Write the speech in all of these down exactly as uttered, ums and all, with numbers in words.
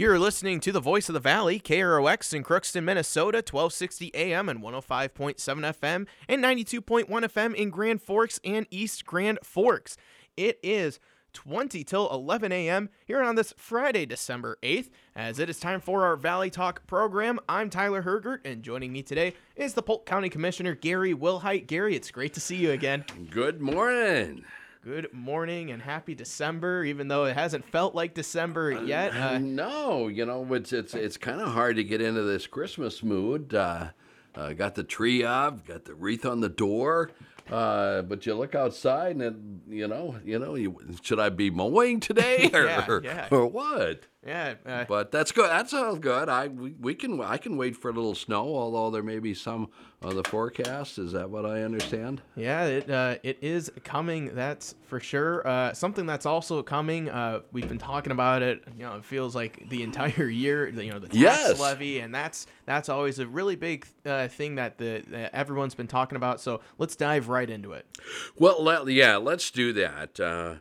You're listening to the Voice of the Valley, K R O X in Crookston, Minnesota, twelve sixty A M and one oh five point seven F M and ninety-two point one F M in Grand Forks and East Grand Forks. It is twenty till eleven A M here on this Friday, December eighth, as it is time for our Valley Talk program. I'm Tyler Hergert, and joining me today is the Polk County Commissioner, Gary Wilhite. Gary, it's great to see you again. Good morning. Good morning and happy December, even though it hasn't felt like December yet. Uh, Uh, no, you know, it's it's it's kind of hard to get into this Christmas mood. Uh, uh, got the tree up, got the wreath on the door, uh, but you look outside and, it, you know, you know, you, should I be mowing today or, Yeah, or, yeah. or what? yeah, uh, But that's good. That's all good. I we, we can I can wait for a little snow, although there may be some of the forecast. Is that what I understand? Yeah, it uh, it is coming. That's for sure. Uh, something that's also coming. Uh, we've been talking about it. You know, it feels like the entire year. You know, the tax Yes. levy, and that's that's always a really big uh, thing that the that everyone's been talking about. So let's dive right into it. Well, let, yeah, let's do that. Uh,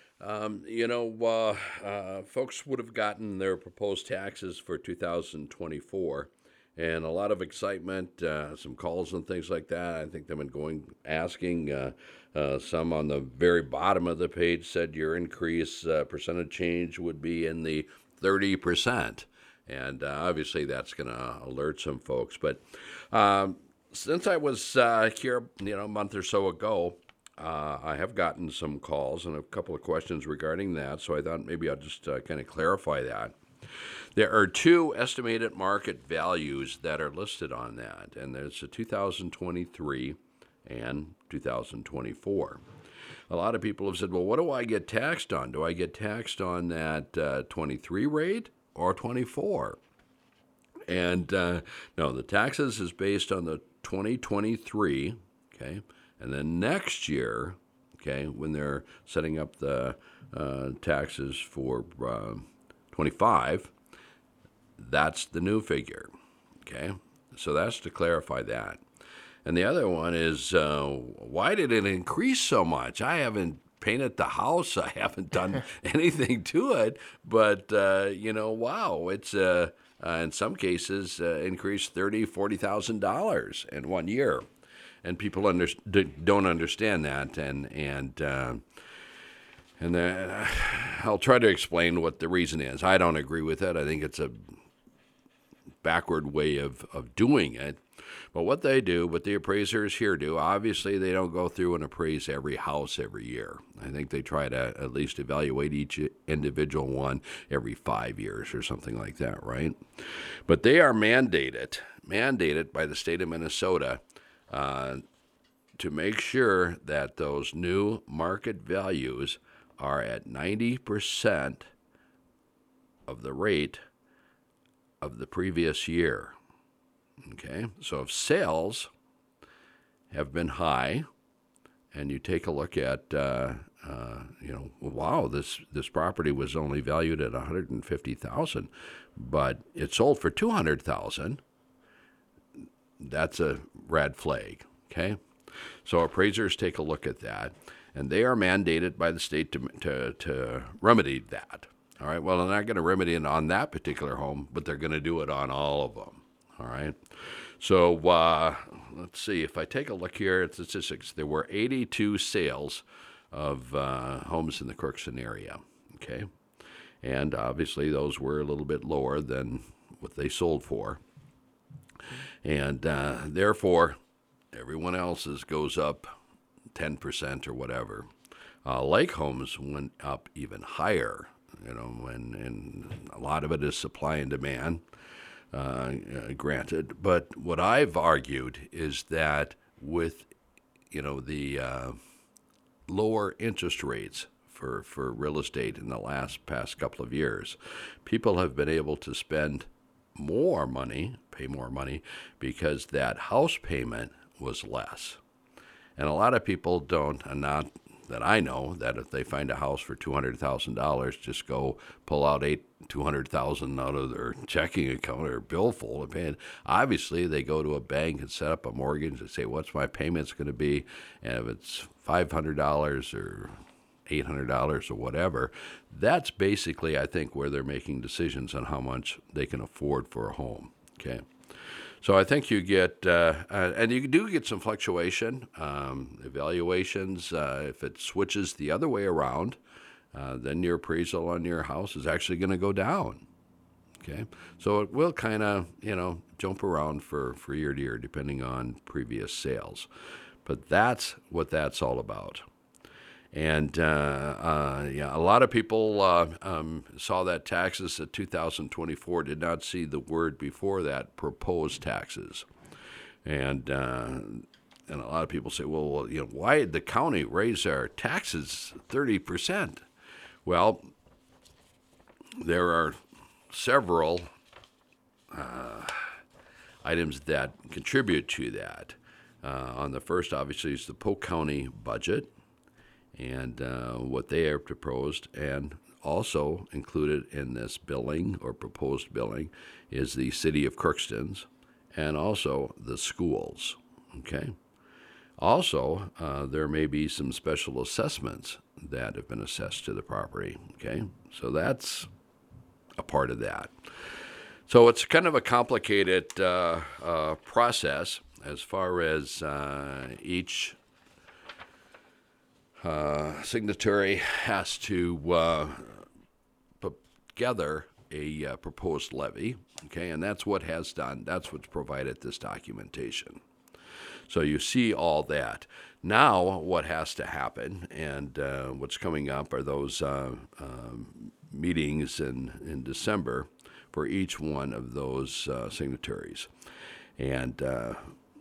um, you know, uh, uh, folks would have gotten their proposed taxes for two thousand twenty-four, and a lot of excitement, uh, some calls and things like that. I think they've been going asking. Uh, uh, some on the very bottom of the page said your increase uh, percentage change would be in the thirty percent, and uh, obviously that's going to alert some folks. But um, since I was uh, here, you know, a month or so ago. Uh, I have gotten some calls and a couple of questions regarding that, so I thought maybe I'll just uh, kind of clarify that. There are two estimated market values that are listed on that, and there's a two thousand twenty-three and two thousand twenty-four. A lot of people have said, well, what do I get taxed on? Do I get taxed on that uh, twenty-three rate or twenty-four? And uh, no, the taxes is based on the twenty twenty-three, okay? And then next year, okay, when they're setting up the uh, taxes for uh, twenty-five, that's the new figure, okay? So that's to clarify that. And the other one is, uh, why did it increase so much? I haven't painted the house. I haven't done anything to it. But, uh, you know, wow, it's, uh, uh, in some cases, uh, increased thirty thousand dollars, forty thousand dollars in one year. And people under, don't understand that, and and uh, and uh, I'll try to explain what the reason is. I don't agree with it. I think it's a backward way of, of doing it. But what they do, what the appraisers here do, obviously they don't go through and appraise every house every year. I think they try to at least evaluate each individual one every five years or something like that, right? But they are mandated, mandated by the state of Minnesota Uh, to make sure that those new market values are at ninety percent of the rate of the previous year. Okay, so if sales have been high, and you take a look at, uh, uh, you know, wow, this, this property was only valued at one hundred fifty thousand dollars, but it sold for two hundred thousand dollars, that's a red flag, okay? So appraisers take a look at that, and they are mandated by the state to to, to remedy that. All right, well, they're not going to remedy it on that particular home, but they're going to do it on all of them, all right? So uh, let's see, if I take a look here at statistics, there were eighty-two sales of uh, homes in the Crookston area, okay? And obviously those were a little bit lower than what they sold for. And uh, therefore, everyone else's goes up ten percent or whatever. Uh, Lake Homes went up even higher, you know, and, and a lot of it is supply and demand, uh, uh, granted. But what I've argued is that with, you know, the uh, lower interest rates for, for real estate in the last past couple of years, people have been able to spend more money, pay more money, because that house payment was less. And a lot of people don't, and not that I know, that if they find a house for two hundred thousand dollars, just go pull out eight, two hundred thousand dollars out of their checking account or billfold and pay it. Obviously, they go to a bank and set up a mortgage and say, what's my payments going to be? And if it's five hundred dollars or eight hundred dollars or whatever. That's basically, I think, where they're making decisions on how much they can afford for a home. Okay. So I think you get, uh, uh, and you do get some fluctuation, um, evaluations. Uh, if it switches the other way around, uh, then your appraisal on your house is actually going to go down. Okay, so it will kind of, you know, jump around for, for year to year depending on previous sales. But that's what that's all about. And uh, uh, yeah, a lot of people uh, um, saw that taxes at two thousand twenty-four, did not see the word before that, proposed taxes. And uh, and a lot of people say, well, well, you know, why did the county raise our taxes thirty percent? Well, there are several uh, items that contribute to that. Uh, on the first, obviously, is the Polk County budget and uh, what they have proposed, and also included in this billing or proposed billing is the city of Crookston's and also the schools. Okay. Also, uh, there may be some special assessments that have been assessed to the property. Okay, so that's a part of that. So it's kind of a complicated uh, uh, process as far as uh, each uh, signatory has to uh, put together a uh, proposed levy. Okay, and that's what has done. That's what's provided this documentation. So you see all that. Now what has to happen and uh, what's coming up are those uh, um, meetings in, in December for each one of those uh, signatories. And uh,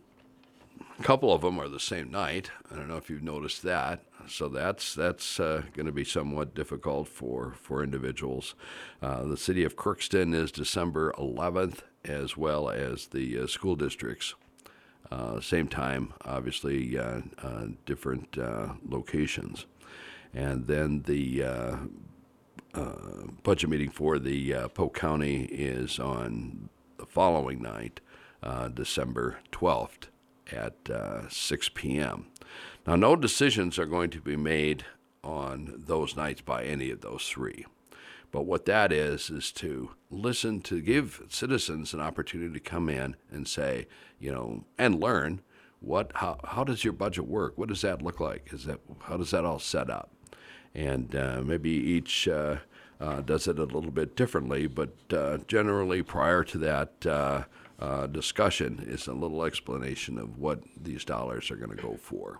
a couple of them are the same night. I don't know if you've noticed that. So that's that's uh, going to be somewhat difficult for, for individuals. Uh, the city of Crookston is December eleventh, as well as the uh, school districts. Uh, same time, obviously, uh, uh, different uh, locations. And then the uh, uh, budget meeting for the uh, Polk County is on the following night, uh, December twelfth at uh, six p.m. Now, no decisions are going to be made on those nights by any of those three. But what that is, is to listen, to give citizens an opportunity to come in and say, you know, and learn what, how, how does your budget work? What does that look like? Is that, how does that all set up? And uh, maybe each uh, uh, does it a little bit differently, but uh, generally prior to that uh, uh, discussion is a little explanation of what these dollars are going to go for.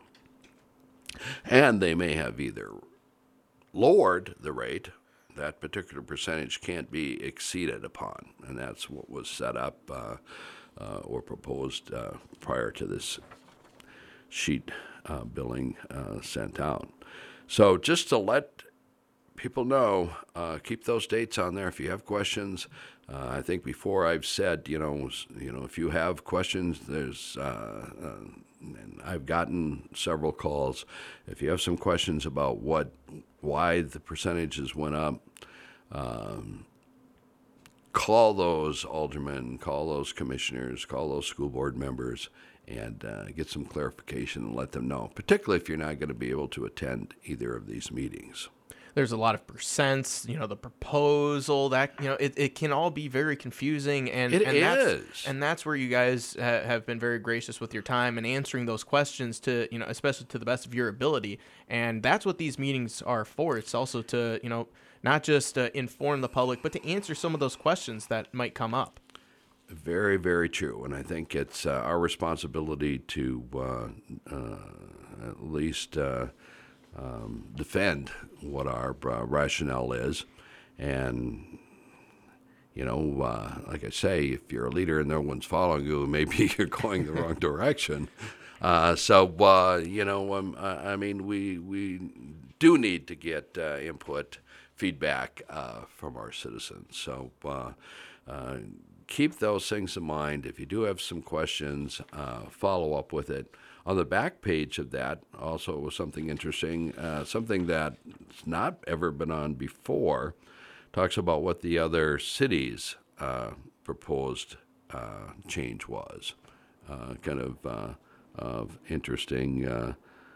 And they may have either lowered the rate. That particular percentage can't be exceeded upon, and that's what was set up uh, uh, or proposed uh, prior to this sheet uh, billing uh, sent out. So just to let people know, uh, keep those dates on there if you have questions. Uh, I think before I've said, you know, you know, if you have questions, there's, uh, uh, and I've gotten several calls. If you have some questions about what, why the percentages went up, um, call those aldermen, call those commissioners, call those school board members, and uh, get some clarification and let them know, particularly if you're not going to be able to attend either of these meetings. There's a lot of percents, you know, the proposal, that, you know, it, it can all be very confusing. And It and is. That's, and that's where you guys ha- have been very gracious with your time and answering those questions to, you know, especially to the best of your ability. And that's what these meetings are for. It's also to, you know, not just uh, inform the public, but to answer some of those questions that might come up. Very, very true. And I think it's uh, our responsibility to uh, uh, at least uh, um, defend what our uh, rationale is. And, you know, uh, like I say, if you're a leader and no one's following you, maybe you're going the wrong direction. Uh, so, uh, you know, um, I mean, we, we do need to get uh, input, feedback uh, from our citizens. So, uh, uh, keep those things in mind. If you do have some questions, uh, follow up with it. On the back page of that also was something interesting, uh, something that's not ever been on before, talks about what the other cities' uh, proposed uh, change was. Uh, kind of uh, of interesting uh,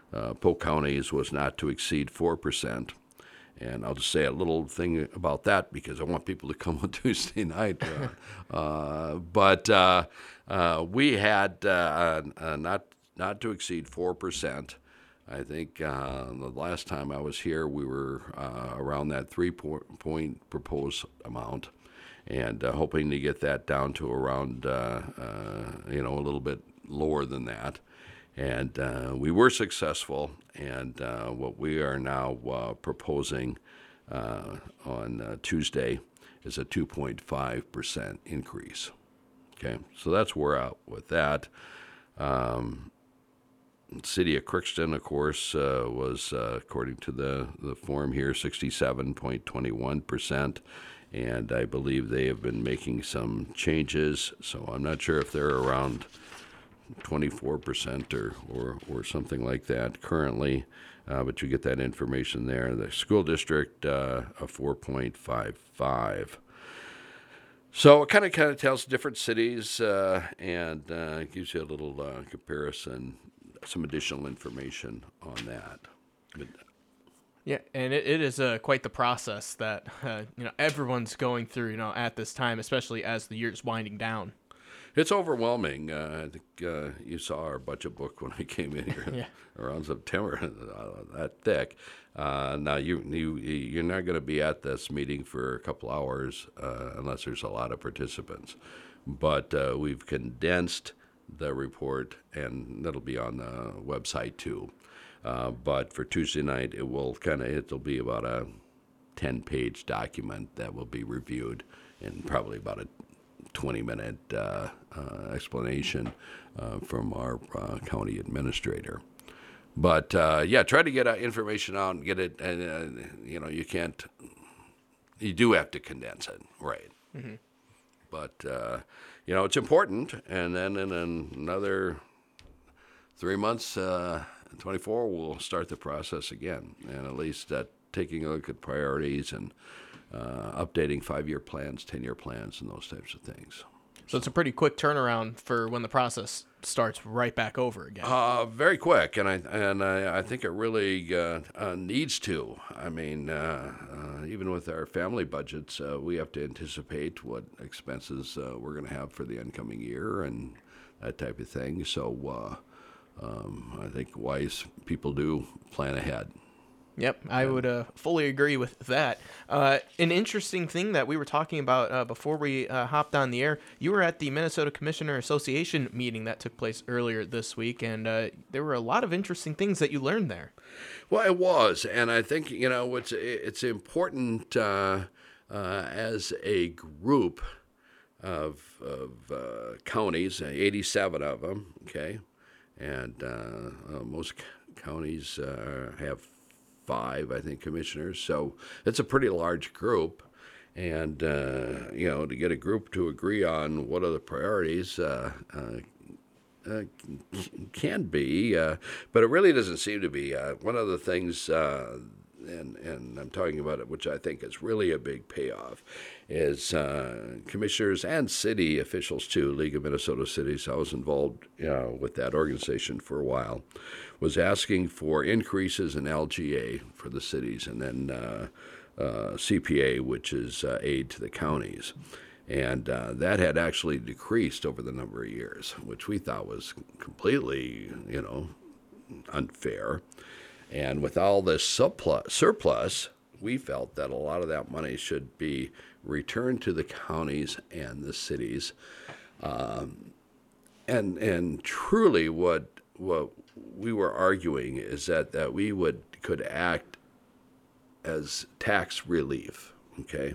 uh, Polk County's was not to exceed four percent. And I'll just say a little thing about that because I want people to come on Tuesday night. Uh, uh, but uh, uh, we had uh, uh, not not to exceed four percent. I think uh, the last time I was here, we were uh, around that three-point proposed amount, and uh, hoping to get that down to around, uh, uh, you know, a little bit lower than that. And uh, we were successful, and uh, what we are now uh, proposing uh, on uh, Tuesday is a two point five percent increase. Okay, so that's where we're at with that. Um, City of Crookston, of course, uh, was, uh, according to the, the form here, sixty-seven point two one percent. And I believe they have been making some changes, so I'm not sure if they're around twenty-four percent or, or, or something like that currently, uh, but you get that information there. The school district, uh, a four point five five. So it kind of kind of tells different cities uh, and uh, gives you a little uh, comparison, some additional information on that. But, yeah, and it, it is uh, quite the process that uh, you know everyone's going through, you know, at this time, especially as the year's winding down. It's overwhelming. Uh, I think uh, you saw our budget book when I came in here yeah. around September, uh, that thick. Uh, now, you, you, you're not going to be at this meeting for a couple hours uh, unless there's a lot of participants. But uh, we've condensed the report, and that'll be on the website too. Uh, but for Tuesday night, it will kind of, it'll be about a ten-page document that will be reviewed in probably about a twenty-minute uh, uh, explanation uh, from our uh, county administrator. But uh, yeah, try to get uh, information out and get it. And uh, you know, you can't. You do have to condense it, right? Mm-hmm. But uh, you know, it's important. And then in another three months, uh, twenty-four, we'll start the process again, and at least uh, taking a look at priorities and uh, updating five-year plans, ten-year plans, and those types of things. So it's a pretty quick turnaround for when the process starts right back over again. Uh, very quick, and I and I, I think it really uh, uh, needs to. I mean, uh, uh, even with our family budgets, uh, we have to anticipate what expenses uh, we're going to have for the incoming year and that type of thing. So uh, um, I think wise people do plan ahead. Yep, I would uh, fully agree with that. Uh, an interesting thing that we were talking about uh, before we uh, hopped on the air, you were at the Minnesota Commissioner Association meeting that took place earlier this week, and uh, there were a lot of interesting things that you learned there. Well, it was, and I think, you know, it's, it's important uh, uh, as a group of, of uh, counties, eighty-seven of them, okay, and uh, uh, most counties uh, have five, I think, commissioners. So it's a pretty large group. And, uh, you know, to get a group to agree on what are the priorities uh, uh, uh, can be, uh, but it really doesn't seem to be. Uh, one of the things, uh, and, and I'm talking about it, which I think is really a big payoff, is uh, commissioners and city officials, too, League of Minnesota Cities. I was involved you know, with that organization for a while, was asking for increases in L G A for the cities, and then uh, uh, C P A, which is uh, aid to the counties. And uh, that had actually decreased over the number of years, which we thought was completely, you know, unfair. And with all this surplus, surplus, we felt that a lot of that money should be returned to the counties and the cities. Um, and and truly what what we were arguing is that, that we would could act as tax relief, okay?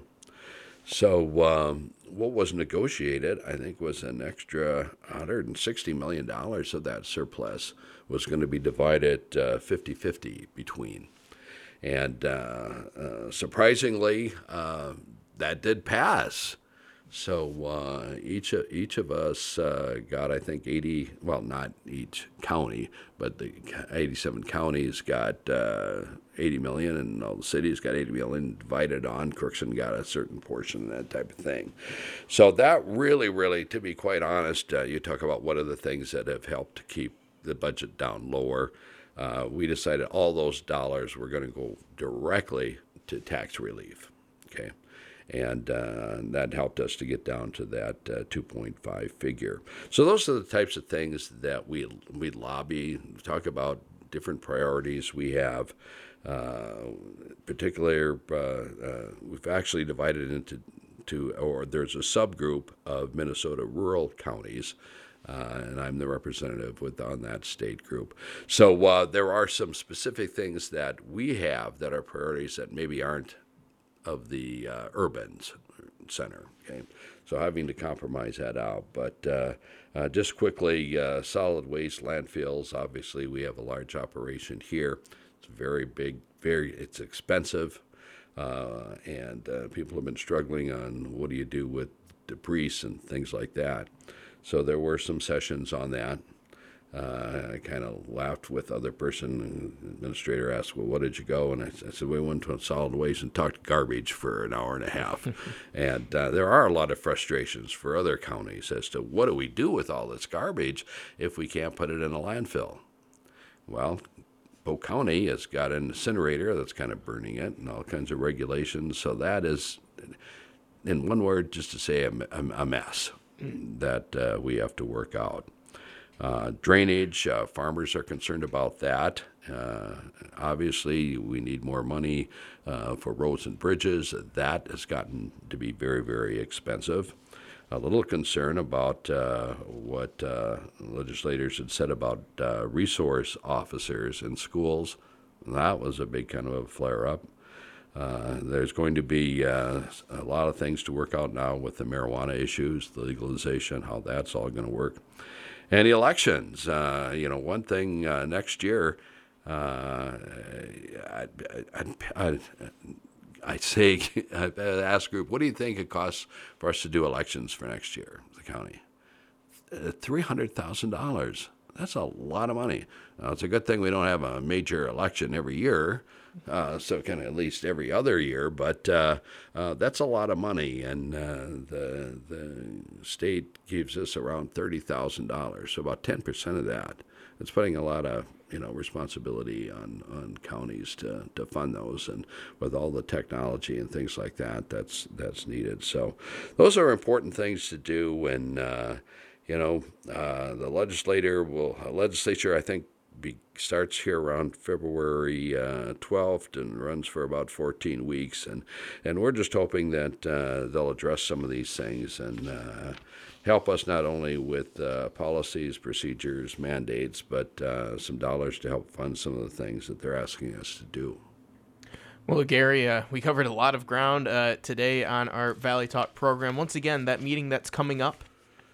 So um, what was negotiated, I think, was an extra one hundred sixty million dollars of that surplus was going to be divided uh, fifty-fifty between. And uh, uh, surprisingly, uh, that did pass. So uh, each of, each of us uh, got, I think, eighty, well, not each county, but the eighty-seven counties got uh, eighty million, and all the cities got eighty million divided on. Crookston got a certain portion, that type of thing. So that really, really, to be quite honest, uh, you talk about what are the things that have helped to keep the budget down lower. uh, we decided all those dollars were going to go directly to tax relief. Okay. And uh, that helped us to get down to that uh, two point five figure. So those are the types of things that we we lobby, talk about different priorities we have. Uh, particular, uh, uh, we've actually divided into to, or there's a subgroup of Minnesota rural counties. Uh, and I'm the representative with on that state group. So uh, there are some specific things that we have that are priorities that maybe aren't of the uh, urban center. Okay, so having to compromise that out. But uh, uh, just quickly, uh, solid waste landfills. Obviously, we have a large operation here. It's very big. Very, it's expensive, uh, and uh, people have been struggling on what do you do with debris and things like that. So there were some sessions on that. Uh, I kind of laughed with the other person. The administrator asked, well, what did you go? And I, I said, we went to solid waste and talked garbage for an hour and a half. And uh, there are a lot of frustrations for other counties as to what do we do with all this garbage if we can't put it in a landfill? Well, Polk County has got an incinerator that's kind of burning it and all kinds of regulations. So that is, in one word, just to say a, a mess that uh, we have to work out. Uh, drainage, uh, farmers are concerned about that. Uh, obviously, we need more money uh, for roads and bridges. That has gotten to be very, very expensive. A little concern about uh, what uh, legislators had said about uh, resource officers in schools. That was a big kind of a flare-up. Uh, there's going to be uh, a lot of things to work out now with the marijuana issues, the legalization, how that's all going to work. And the elections, uh, you know, one thing uh, next year, uh, I, I, I, I say, I ask group, what do you think it costs for us to do elections for next year, the county? Uh, three hundred thousand dollars. That's a lot of money. Now, it's a good thing we don't have a major election every year, uh, so kind of at least every other year, but uh, uh, that's a lot of money, and uh, the the state gives us around thirty thousand dollars, so about ten percent of that. It's putting a lot of you know responsibility on, on counties to, to fund those, and with all the technology and things like that, that's that's needed. So those are important things to do, and uh, you know uh, the legislator will uh, legislature I think be, starts here around February uh, twelfth and runs for about fourteen weeks, and and we're just hoping that uh, they'll address some of these things and uh, help us not only with uh, policies, procedures, mandates, but uh, some dollars to help fund some of the things that they're asking us to do. Well, Gary, uh, we covered a lot of ground uh, today on our Valley Talk program. Once again, that meeting that's coming up.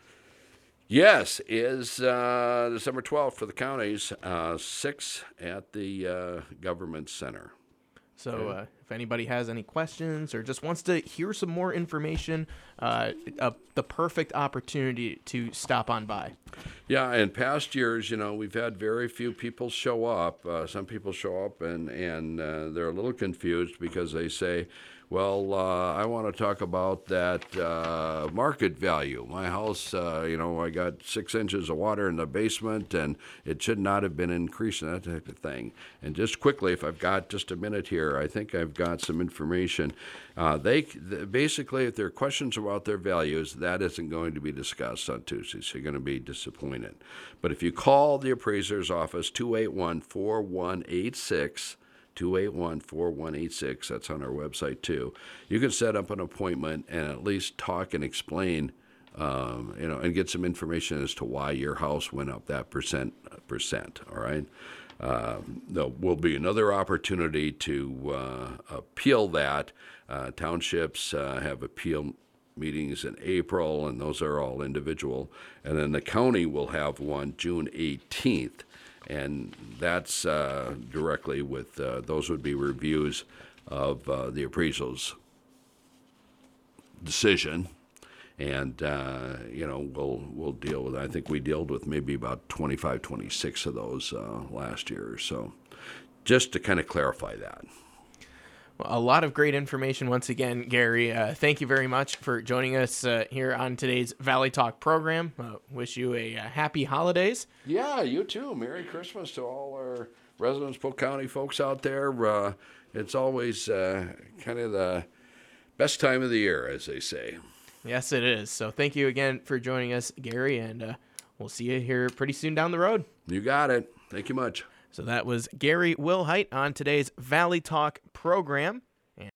Yes, is uh, December twelfth for the counties, uh, six at the uh, Government Center. So uh, if anybody has any questions or just wants to hear some more information, uh, uh, the perfect opportunity to stop on by. Yeah, in past years, you know, we've had very few people show up. Uh, some people show up and, and uh, they're a little confused because they say, well, uh, I want to talk about that uh, market value. My house, uh, you know, I got six inches of water in the basement, and it should not have been increasing, that type of thing. And just quickly, if I've got just a minute here, I think I've got some information. Uh, they basically, if there are questions about their values, that isn't going to be discussed on Tuesday, so you're going to be disappointed. But if you call the appraiser's office, two eight one, four one eight six, two eight one, four one eight six. That's on our website, too. You can set up an appointment and at least talk and explain, um, you know, and get some information as to why your house went up that percent, percent, all right? Um, there will be another opportunity to uh, appeal that. Uh, townships uh, have appeal meetings in April, and those are all individual. And then the county will have one June eighteenth. And that's uh, directly with, uh, those would be reviews of uh, the appraisal's decision. And, uh, you know, we'll we'll deal with, I think we dealt with maybe about twenty-five, twenty-six of those uh, last year or so, just to kind of clarify that. Well, a lot of great information once again, Gary. Uh, thank you very much for joining us uh, here on today's Valley Talk program. Uh, wish you a, a happy holidays. Yeah, you too. Merry Christmas to all our residents, Polk County folks out there, uh, it's always uh, kind of the best time of the year, as they say. Yes, it is. So thank you again for joining us, Gary, and uh, we'll see you here pretty soon down the road. You got it. Thank you much. So that was Gary Wilhite on today's Valley Talk program.